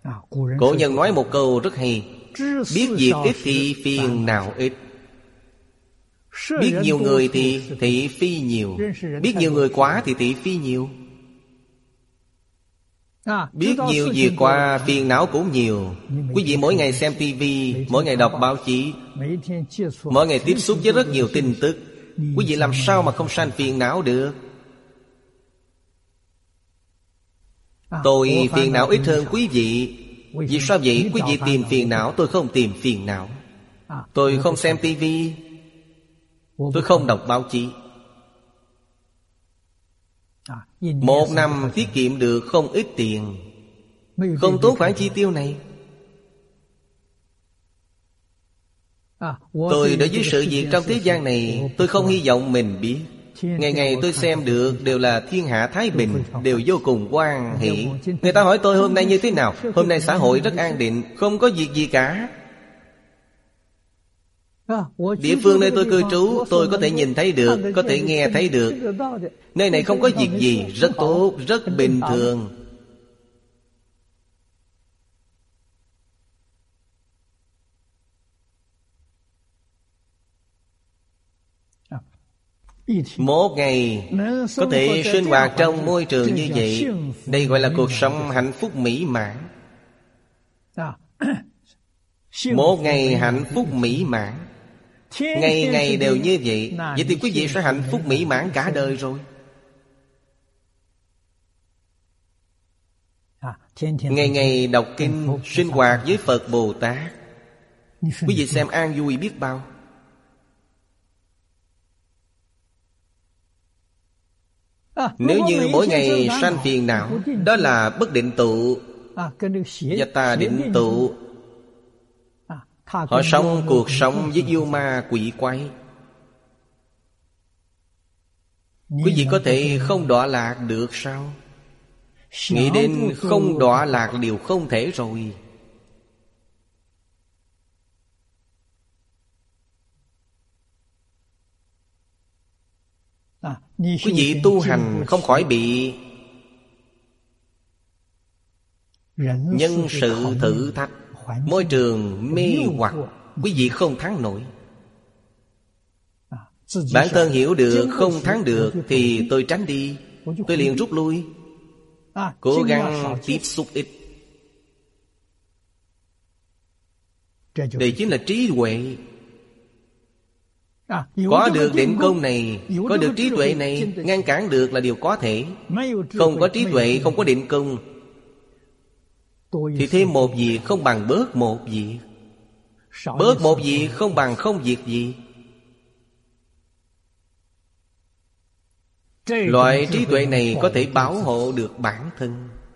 Cổ nhân nói một câu rất hay: biết việc ít thì phiền não ít. Biết nhiều người thì thị phi nhiều, biết nhiều người quá thì thị phi nhiều. Biết nhiều việc quá phiền não cũng nhiều. Quý vị mỗi ngày xem tivi, mỗi ngày đọc báo chí, mỗi ngày tiếp xúc với rất nhiều tin tức. Quý vị làm sao mà không sanh phiền não được? Tôi phiền não ít hơn quý vị. Vì sao vậy? Quý vị tìm phiền não, tôi không tìm phiền não. Tôi không xem tivi, tôi không đọc báo chí. Một năm tiết kiệm được không ít tiền, không tốn khoản chi tiêu này. Tôi đối với sự việc trong thế gian này, tôi không hy vọng mình biết. Ngày ngày tôi xem được đều là thiên hạ thái bình, đều vô cùng hoan hỷ. Người ta hỏi tôi hôm nay như thế nào? Hôm nay xã hội rất an định, không có việc gì cả. Địa phương nơi tôi cư trú, tôi có thể nhìn thấy được, có thể nghe thấy được. Nơi này không có việc gì, rất tốt, rất bình thường. Một ngày có thể sinh hoạt trong môi trường như vậy, đây gọi là cuộc sống hạnh phúc mỹ mãn. Một ngày hạnh phúc mỹ mãn, ngày ngày đều như vậy, vậy thì quý vị sẽ hạnh phúc mỹ mãn cả đời rồi. Ngày ngày đọc kinh, sinh hoạt với Phật Bồ Tát, quý vị xem an vui biết bao. Nếu như mỗi ngày sanh phiền não, đó là bất định tụ và tà định tụ. Họ sống cuộc sống với yêu ma quỷ quái. Quý vị có thể không đọa lạc được sao? Nghĩ đến không đọa lạc điều không thể rồi. Quý vị tu hành không khỏi bị nhân sự thử thách, môi trường mê hoặc, quý vị không thắng nổi. Bản thân hiểu được không thắng được thì tôi tránh đi, tôi liền rút lui, cố gắng tiếp xúc ít. Đây chính là trí huệ. Có được định công này, có được trí tuệ này, ngăn cản được là điều có thể. Không có trí tuệ, không có định công thì thêm một việc không bằng bớt một việc, bớt một việc không bằng không việc gì. Loại trí tuệ này có thể bảo hộ được bản thân.